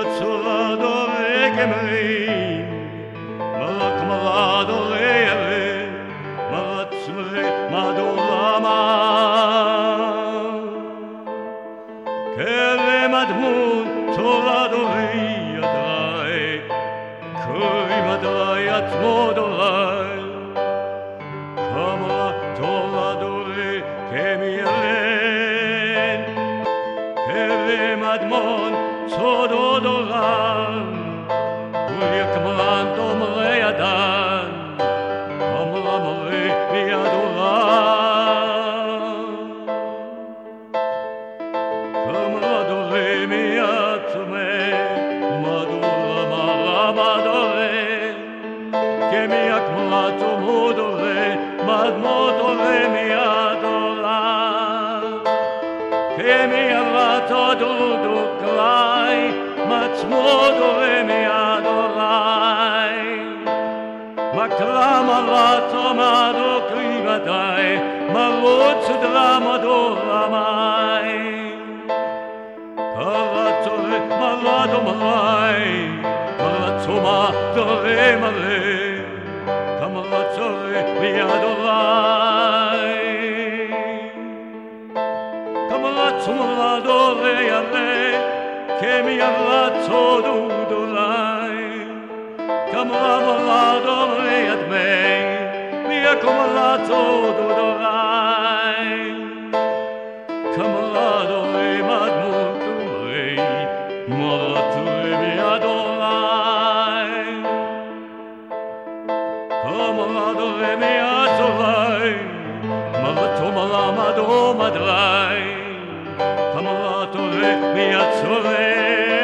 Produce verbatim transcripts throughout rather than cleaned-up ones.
צורדורי גמרים מלאק מלאדורי ירי מלאצמרי מדורמה כרם אדמון צורדורי ידרי קוי מדרי עצמודורי כמה תורדורי כמיילן כרם אדמון צודודורן וליקמן תומרי ידן אמרמרי מידורן כמרדורי מיעצמי ומדורה מרמדורי כמייקמלה תומודורי מדמודורי מידורן כמיילתו דודו כלי מצמודורי מידורי מקרא מרתו מדוקרי מדי מרוץ דרמדו רמי קרצורי מרדו מרי מרצו מדורי מרי כמרצורי מידורי כמרצו מדורי ירי כמירצו דודורי כמרה מרדורי ידמי ויקומרצו דודורי כמרדורי מדמודורי מרצורי מידורי כמרדורי מידורי מרצו מרמדו מדרי כמרדורי מידורי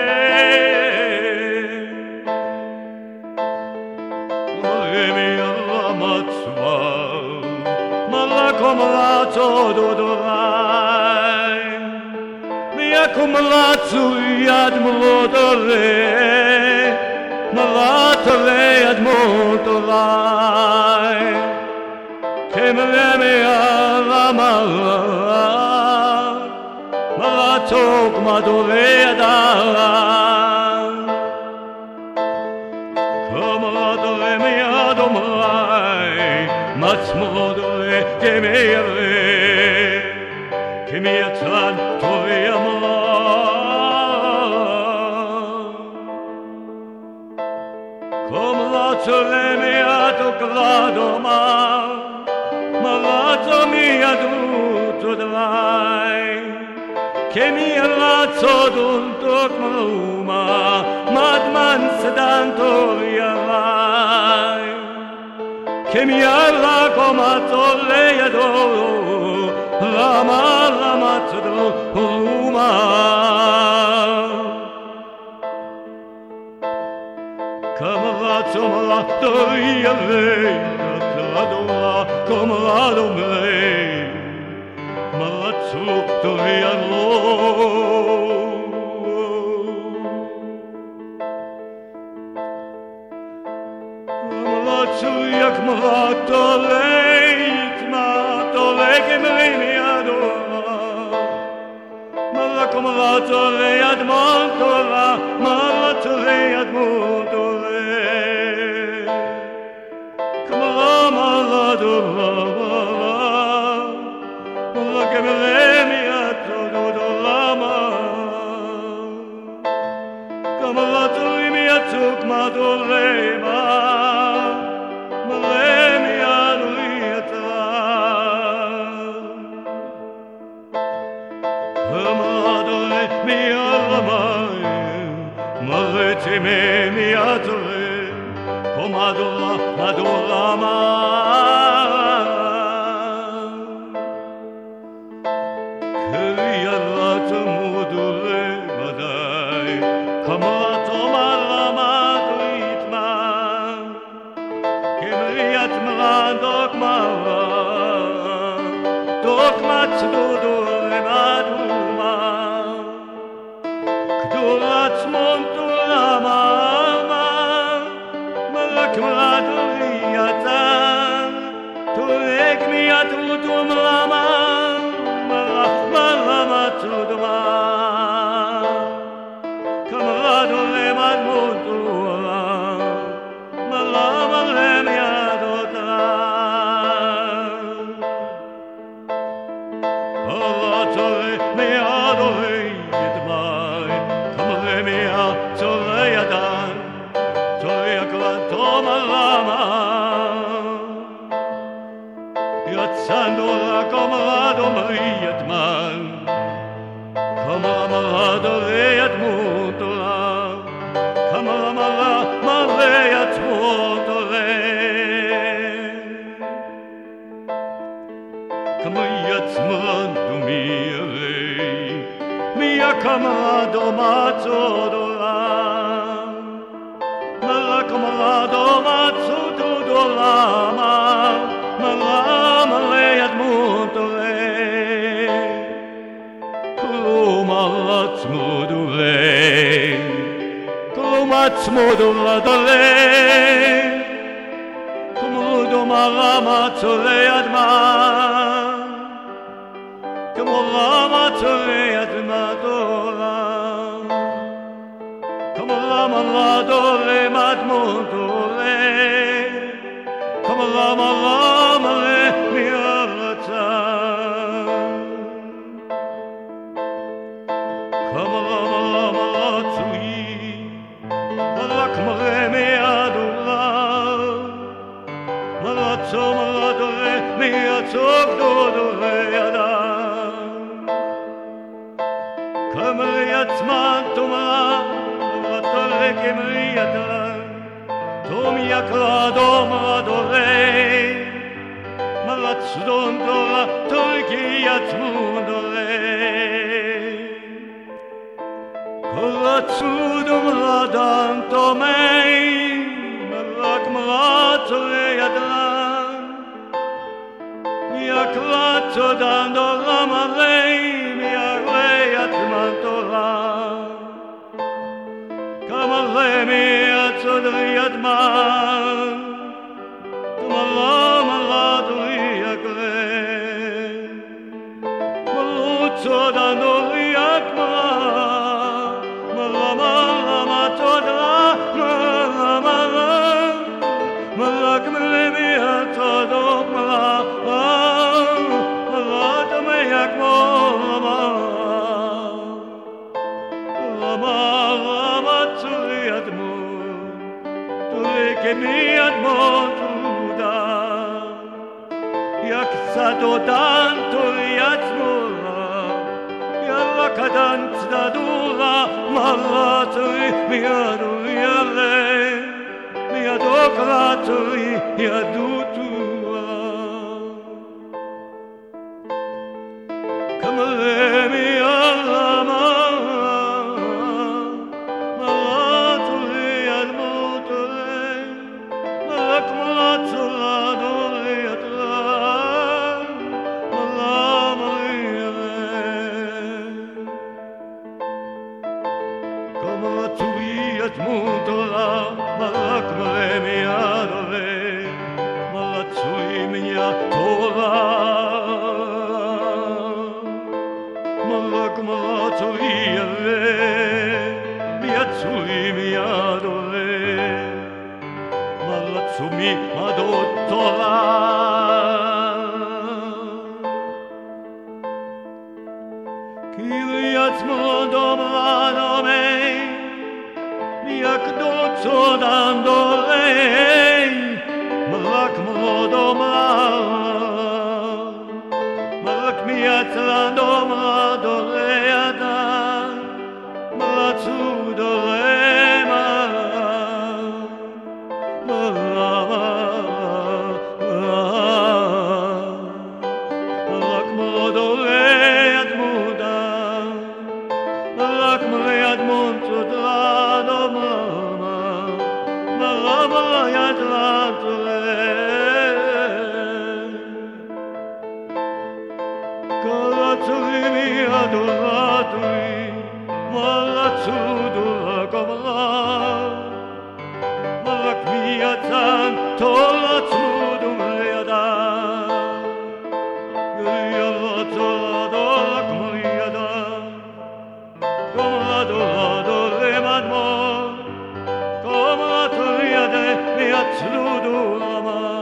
Komratzo dodorai Mia komratzo yad modore Maratore yad modorai Kemre mea ramara Maratzo kmadore yadarai Komratore mea domrai Matzmodore כמיירי, כמייצרן תורי אמר. כמרצו למיעטו כרדומה, מרצו מיהדות דרי. כמיירצו דונתו כמרומה, מדמן סדן תורי ירי. כמיאלה קומתו לידו, רמה רמצדו רומה. כמרצו מרדו ירי, כרדומה כמרדו מרי, מרצו תורי ירו. Yak matoleit matolek mrimi adora Malakom ratore admontora malatore admontore Kamara maladora Malakom mrimi adora Kamaratori mi atuk madore ma Marretime miatore, comadora madorama. Keriarat mudure madai, kamato malamadritma. Kemriat mradok mara, dokmat dodore maduma. Kdurat monturama. Kmadori yatan, turek mi atutum lama, malach malama tudma. Kmadori מצודולה מלך מלדו מצודולה מלם ליד מוטולה כלום עצמודולה כלום עצמודולה דולה כמודו מלמה צולי אדמה כמו למה צולי אדמה דולה כמו למה לדולה מדמון דולה כמו למה למה למארצה כמו למה למה לצוי רק מראה מהדולה מרצו מרדולה מיצוג דודולה ידם כמרי עצמן תומרה ותולה כמרי ידם תום יקרה דום רדולה מרץ דום דולה תולקי עצמו דולה רצו דום רדם תומי רק מרץ לידם יקרה צודן דולה מלא מירי עצמן תורה כמלא מיצוד לידמן תמלא מלד ויקרה מלא צודן דולה יקרה מלא מלא מתודה מלא מלא מלא כמלא מיצודו מלא מלא תמיה כמו למה למה צורי אדמו תורי כמי אדמו תודה יקצת אותן תורי עצמולה יאללה קדן צדדולה מלה צורי מידו יאללה מידו קלה צורי ידו תורה כמראה מיאללה מוטולה מלך מראה מידולה מלצוי מיתולה מלך מלצוי ילה מיצוי מידולה מלצוי מידות תולה כי עצמו דומה דומה יקדות צודן דולי מלך מלודו מלך מיצרן דומה דולי אדם מלצו דולי מלך מלודולי אדמודה מלך מלי אדמון צודרה דומה מלמה ידרה כל הצורים ידורה תורי מלצו דורה כמרה מלך מיצן תול עצמו דומה ידם יאללה צורה דורה כמו ידם כמרה דורה דורה מדמון כמרה תורי ידה מיצלו דורה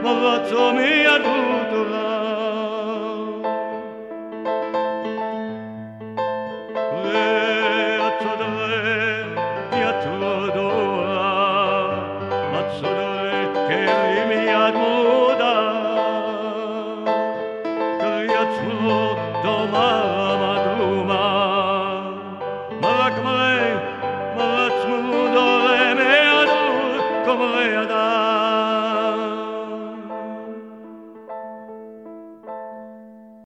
רצו מידו